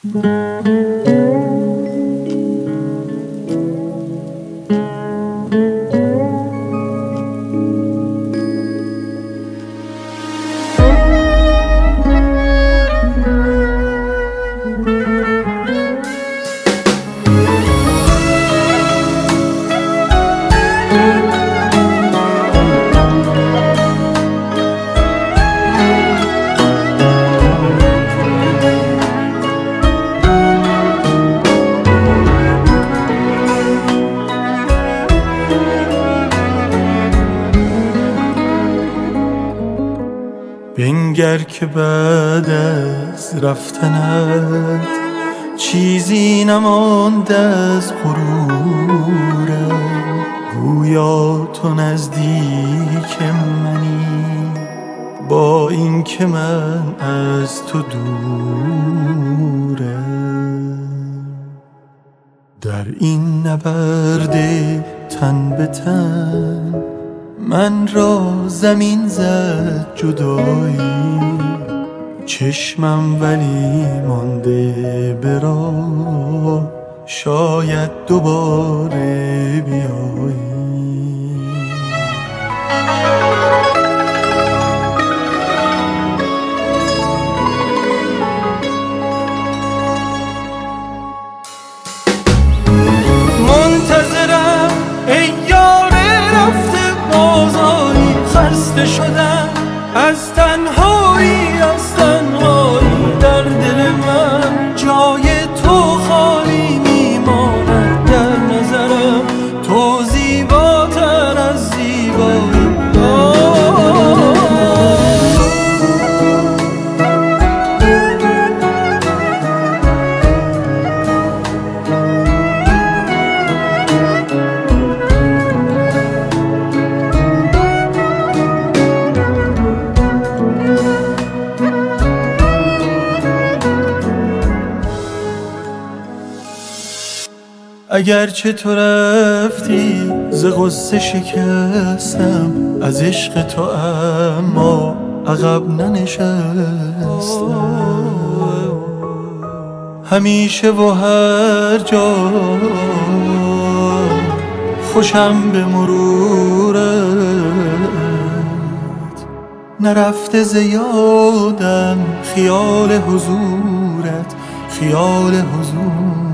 بنگر که بعد از رفتنت چیزی نماند از غرورم، گویا تو نزدیک منی با این که من از تو دورم. در این نبرد تن به تن من را زمین زد جدایی، چشمم ولی مانده به راه، شاید دوباره بیایی. منتظرم ای یار رفته بازاری، خسته شدم از تنهایی، از تنهایی. در دل من جای تو خالی میماند، در نظرم تو زیباتر از زیبایی. اگرچه تو رفتی ز غصه شکستم، از عشق تو اما عقب ننشستم. همیشه و هر جا خوشم به مرورت، نرفته ز یادم خیال حضورت، خیال حضورت.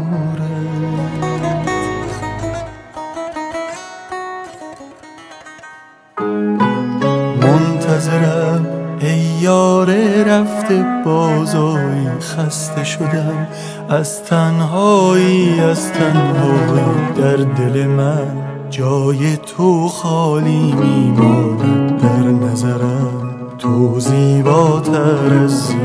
منتظرم ای یار رفته بازایی، خسته شدم از تنهایی، از تنهایی. در دل من جای تو خالی میماند، در نظرم تو زیباتر از